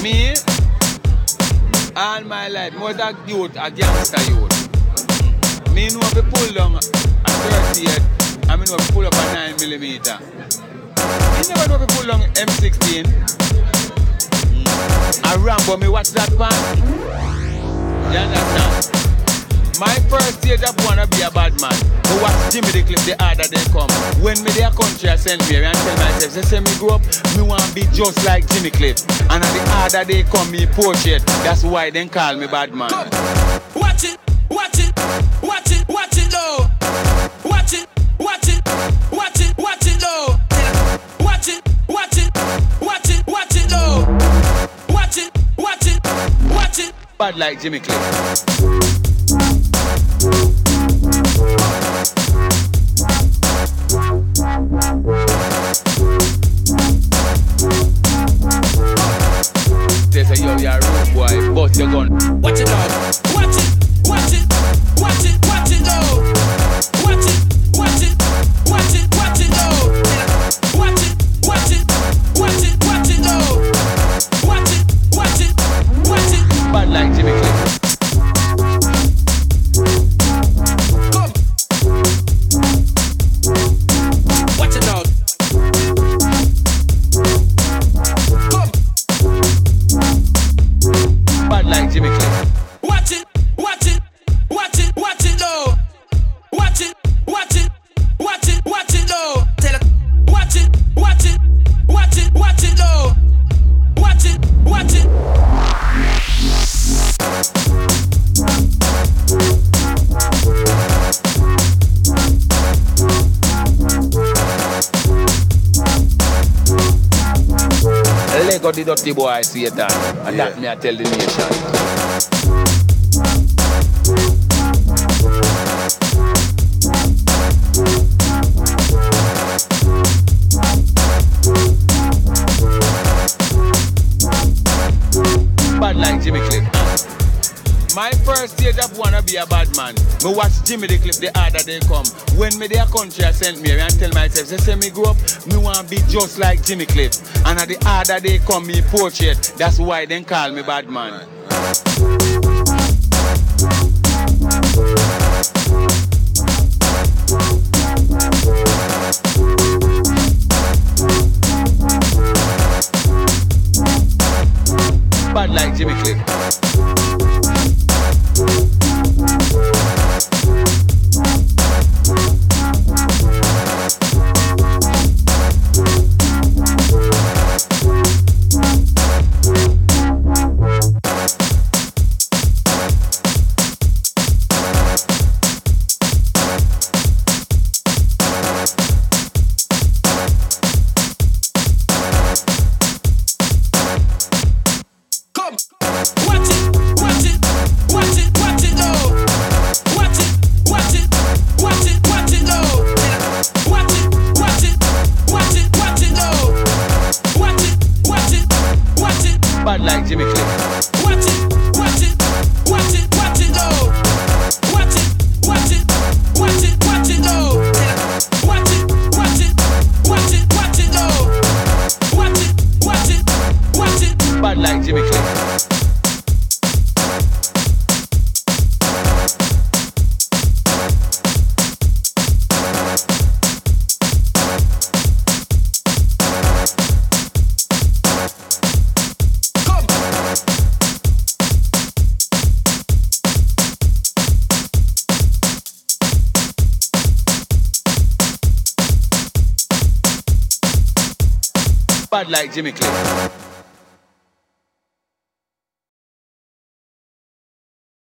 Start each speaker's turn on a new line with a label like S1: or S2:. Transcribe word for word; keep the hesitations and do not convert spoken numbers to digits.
S1: Me, all my life, more than youth, a gangster youth. Me know if you pull down a thirty-eight, I mean know if you pull up a nine millimeter. Me never know if you pull down M sixteen. Mm. A Rambo, me watch that pan. You understand? My first stage of wanna be a bad man. Who watch Jimmy the Cliff the harder they come. When me their country I send me and tell myself, they say me grow up, me wanna be just like Jimmy Cliff. And at the harder they come, me portrait. That's why they call me bad man.
S2: Come. Watch it, watch it, watch it, watch it low. Watch it, watch it, watch it, watch it low. Watch it, watch it, watch it, watch it low. Watch it, watch it, watch it.
S1: Bad like Jimmy Cliff. They say yo, you're a rude boy, bust your gun.
S2: Watch it dog. Watch it, watch it, watch it, watch it low. Watch it, watch it, watch it, watch it low. Watch it, watch it, watch it, watch it low. Watch it, watch it, watch it.
S1: Bad like Jimmy Cliff.
S2: Come. Watch it dog. Come.
S1: Bad like Jimmy Cliff.
S2: Watch it, watch it, watch it, watch it low. Watch it, watch it, watch it, watch it low. Tell it. Watch it, watch it, watch it, watch it low. Watch it, watch it.
S1: Lego the dirty boy, see it, and yeah. That me I tell the nation. Bad like Jimmy Cliff. My first stage of wanna be a bad man. Me watch Jimmy the Cliff the harder they come. When me their country I sent me and tell myself, they say me grow up, me wanna be just like Jimmy Cliff. And at the harder they come, me portrait. That's why they call me bad man. Bad like Jimmy Cliff. Bad like Jimmy Cliff.
S2: Watch it, watch it, watch it, watch it low. Watch it, watch it, watch it, watch it low. Watch it, watch it, watch it, watch it low. Watch it, watch it, watch it.
S1: Bad like Jimmy Cliff. Bad like Jimmy Cliff.